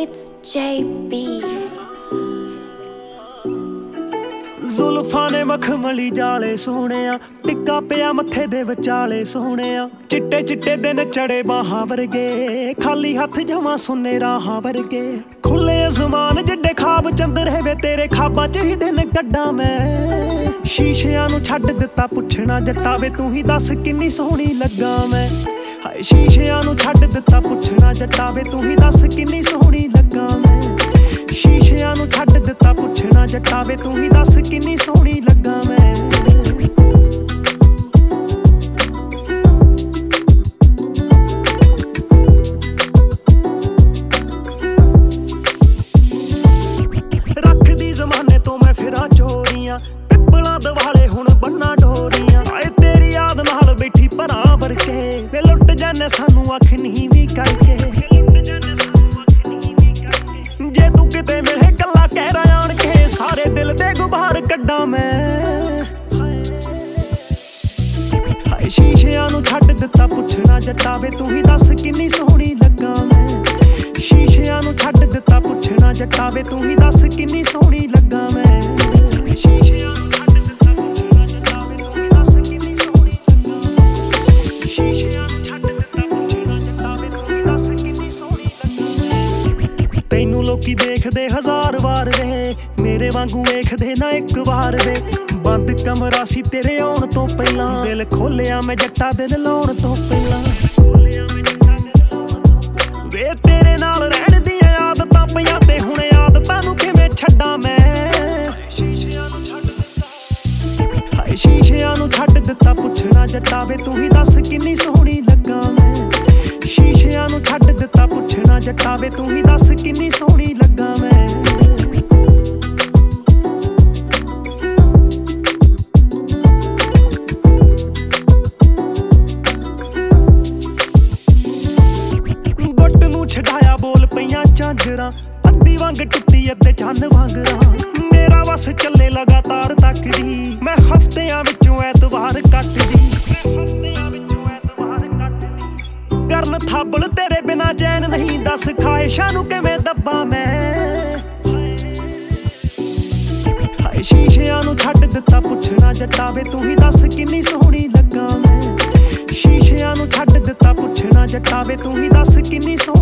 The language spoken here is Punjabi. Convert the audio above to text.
It's JB। ਜ਼ੁਲਫਾਂ ਨੇ ਮਖਮਲੀ ਜਾਲੇ ਸੋਹਣਿਆ, ਟਿੱਕਾ ਪਿਆ ਮੱਥੇ ਦੇ ਵਿਚਾਲੇ ਸੋਹਣਿਆ। ਚਿੱਟੇ ਚਿੱਟੇ ਦਿਨ ਚੜੇ ਬਾਹਾਂ ਵਰਗੇ, ਖਾਲੀ ਹੱਥ ਜਵਾਂ ਸੁੰਨੇ ਰਾਹਾਂ ਵਰਗੇ। ਖੁੱਲੇ ਅਸਮਾਨ ਜਿੱਡੇ ਖਾਬ ਚੰਦਰੇ ਵੇ, ਤੇਰੇ ਖਾਬਾਂ ਚ ਹੀ ਦਿਨ ਕੱਢਾਂ ਮੈਂ। ਸ਼ੀਸ਼ਿਆਂ ਨੂੰ ਛੱਡ ਦਿੱਤਾ ਪੁੱਛਣਾ ਜੱਟਾ ਵੇ, ਤੂੰ ਹੀ ਦੱਸ ਕਿੰਨੀ ਸੋਹਣੀ ਲੱਗਾ ਮੈਂ। ਹਾਏ ਸ਼ੀਸ਼ਿਆਂ ਨੂੰ ਛੱਡ ਦਿੱਤਾ ਪੁੱਛਣਾ ਜੱਟਾ ਵੇ, ਤੂੰ ਹੀ ਦੱਸ ਕਿੰਨੀ ਸੋਹਣੀ ਲੱਗਾ ਮੈਂ। ਸ਼ੀਸ਼ਿਆਂ ਨੂੰ ਛੱਡ ਦਿੱਤਾ ਪੁੱਛਣਾ ਜੱਟਾ ਵੇ, ਤੂੰ ਹੀ ਦੱਸ ਕਿੰਨੀ ਸੋਹਣੀ ਲੱਗਾ ਮੈਂ। ਰੱਖਦੀ ਜ਼ਮਾਨੇ ਤੋਂ ਮੈਂ ਫਿਰਾਂ ਚੋਰੀਆਂ, ਪਿੱਪਲਾਂ ਦਵਾਲੇ ਹੁਣ ਬੰਨਾ ਡੋਰੀਆਂ। ਆਏ ਤੇਰੀ ਯਾਦ ਨਾਲ ਬੈਠੀ ਭਰਾ ਵਰਕੇ, ਵੇ ਲੁੱਟ ਜਾਨੇ ਸਾਨੂੰ ਅੱਖ ਨਹੀਂ ਵੀ ਕਰਕੇ। ਜੇ ਤੂੰ ਕਿਤੇ ਮਿਲੇ ਗੱਲਾਂ ਕਹਿ ਰਿਹਾ ਆਣ ਕੇ, ਸਾਰੇ ਦਿਲ ਦੇ ਗੁਬਾਰ ਕੱਢਾਂ ਮੈਂ। ਹਾਏ ਸ਼ੀਸ਼ਿਆਂ ਨੂੰ ਛੱਡ ਦਿੱਤਾ ਪੁੱਛਣਾ ਜੱਟਾ ਵੇ, ਤੂੰ ਹੀ ਦੱਸ ਕਿੰਨੀ ਸੋਹਣੀ ਲੱਗਾ ਮੈਂ। ਸ਼ੀਸ਼ਿਆਂ ਨੂੰ ਛੱਡ ਦਿੱਤਾ ਪੁੱਛਣਾ ਜੱਟਾ ਵੇ, ਤੂੰ ਹੀ ਦੱਸ ਕਿੰਨੀ ਸੋਹਣੀ ਲੱਗਾ ਮੈਂ। ਸ਼ੀਸ਼ਿਆਂ ਨੂੰ ਛੱਡ ਦਿੱਤਾ ਪੁੱਛਣਾ ਜੱਟਾ ਵੇ, ਤੂੰ ਹੀ ਦੱਸ ਕਿੰਨੀ ਸੋਹਣੀ ਲੱਗਾ ਮੈਂ। ਸ਼ੀਸ਼ਿਆਂ ਨੂੰ ਛੱਡ ਦਿੱਤਾ ਪੁੱਛਣਾ ਜੱਟਾ ਵੇ, ਤੂੰ ਹੀ ਦੱਸ ਕਿੰਨੀ ਸੋਹਣੀ ਲੱਗਾ ਮੈਂ। ਤੈਨੂੰ ਲੋਕੀ ਦੇਖਦੇ ਹਜ਼ਾਰ ਵਾਰ ਵੇ, ਮੇਰੇ ਵਾਂਗੂ ਵੇਖਦੇ ਨਾ ਇੱਕ ਵਾਰ ਵੇ। ਬੰਦ ਕਮਰਾ ਸੀ ਤੇਰੇ ਆਉਣ ਤੋਂ ਪਹਿਲਾਂ, ਦਿਲ ਖੋਲਿਆ ਮੈਂ ਜੱਟਾ ਦਿਲ ਲਾਉਣ ਤੋਂ ਪਹਿਲਾਂ। ਵੇ ਤੇਰੇ ਨਾਲ ਰਹਿਣ ਦੀਆਂ ਆਦਤਾਂ ਪਈਆਂ, ਤੇ ਹੁਣ ਆਦਤਾਂ ਨੂੰ ਕਿਵੇਂ ਛੱਡਾਂ ਮੈਂ। ਹਾਏ ਸ਼ੀਸ਼ਿਆਂ ਨੂੰ ਛੱਡ ਦਿੱਤਾ ਪੁੱਛਣਾ ਜੱਟਾ ਵੇ, ਤੂੰ ਹੀ ਦੱਸ ਕਿੰਨੀ ਸੋਹਣੀ ਲੱਗਾ ਮੈਂ। ਸ਼ੀਸ਼ਿਆਂ ਨੂੰ ਛੱਡ ਦਿੱਤਾ ਪੁੱਛਣਾ ਜੱਟਾ ਵੇ, ਤੂੰ ਹੀ ਦੱਸ ਕਿੰਨੀ ਸੋਹਣੀ ਲੱਗਾ ਮੈਂ। ਗੁੱਟ ਨੂੰ ਛਡਾਇਆ ਬੋਲ ਪਈਆਂ ਝਾਂਜਰਾਂ, ਅੱਧੀ ਵਾਂਗ ਟੁੱਟੀ ਅੱਧੇ ਚੰਨ ਵਾਂਗਰਾਂ। ਮੇਰਾ ਵਸ ਚੱਲੇ ਲਗਾਤਾਰ ਤੱਕਦੀ, ਮੈਂ ਹਫ਼ਤਿਆਂ ਵਿੱਚੋਂ ਐਤਵਾਰ ਕੱਟਦੀ। ਕਰਨ ਥਾਬਲ ਤੇਰੇ ਬਿਨਾ ਚੈਨ ਨਹੀਂ, ਦੱਸ ਖਾਹਿਸ਼ਾਂ ਨੂੰ ਕਿਵੇਂ ਦੱਬਾਂ ਮੈਂ। ਹਾਏ ਸ਼ੀਸ਼ਿਆਂ ਨੂੰ ਛੱਡ ਦਿੱਤਾ ਪੁੱਛਣਾ ਜੱਟਾ ਵੇ, ਤੂੰ ਹੀ ਦੱਸ ਕਿੰਨੀ ਸੋਹਣੀ ਲੱਗਾ ਮੈਂ। ਸ਼ੀਸ਼ਿਆਂ ਨੂੰ ਛੱਡ ਦਿੱਤਾ ਪੁੱਛਣਾ ਜੱਟਾ ਵੇ, ਤੂੰ ਹੀ ਦੱਸ ਕਿੰਨੀ ਸੋਹਣੀ